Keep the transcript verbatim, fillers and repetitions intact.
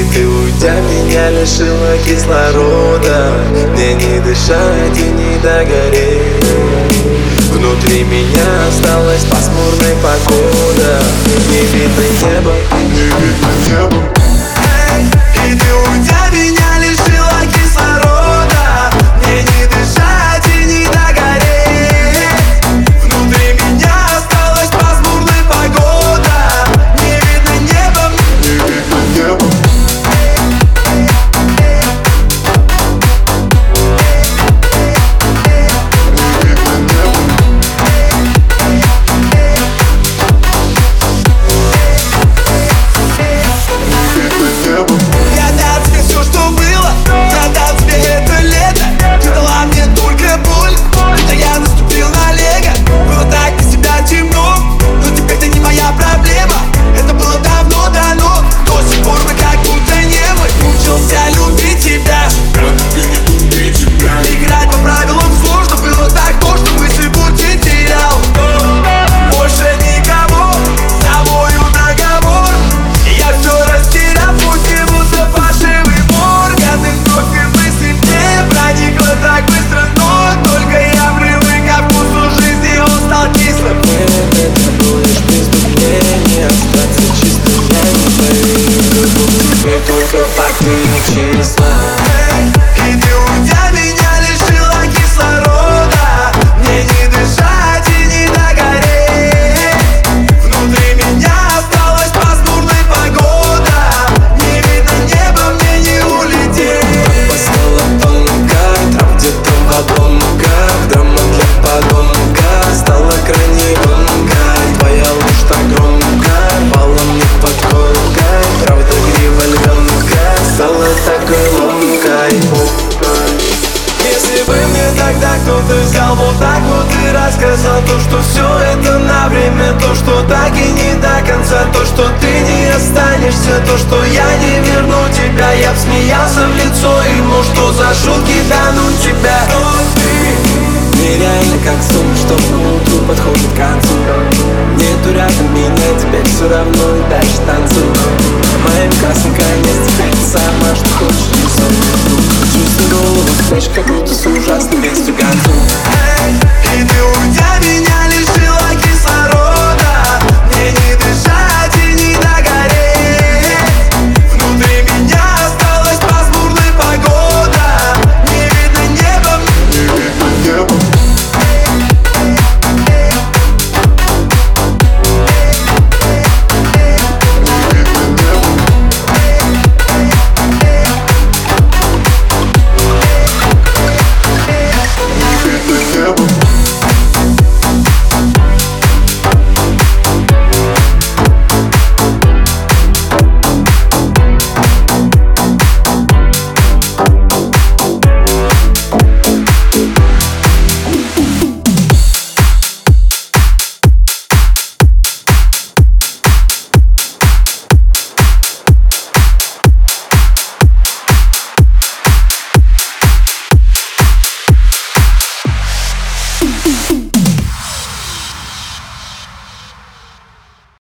И ты, уйдя, меня лишила кислорода. Мне не дышать и не догореть. Внутри меня осталась пасмурная погода. Не видно неба, не видно неба. И ты, уйдя, меня лишила кислорода. Мне не дышать и не догореть. Внутри меня осталась пасмурная погода. Не видно неба, не видно неба. Только факты не числа. И ты, уйдя, меня лишила кислорода. Мне не дышать и не догореть. Внутри меня осталась пасмурная погода. Не видно неба, мне не улететь. Постала тонко, трав где-то в обломках. Драма для подонка стала крайне громкой. Твоя ложь так громко пала мне под кожей. Правда грива львенка стала такой ломкой. Если бы мне тогда кто-то взял вот так вот и рассказал то, что все это на время, то, что так и не до конца, то, что ты не останешься, то, что я не верну тебя, я б смеялся в лицо ему, что за шутки дану тебя. Но ты нереально как сон, что к утру подходит к концу. Нету рядом меня, теперь все равно и дальше танцую.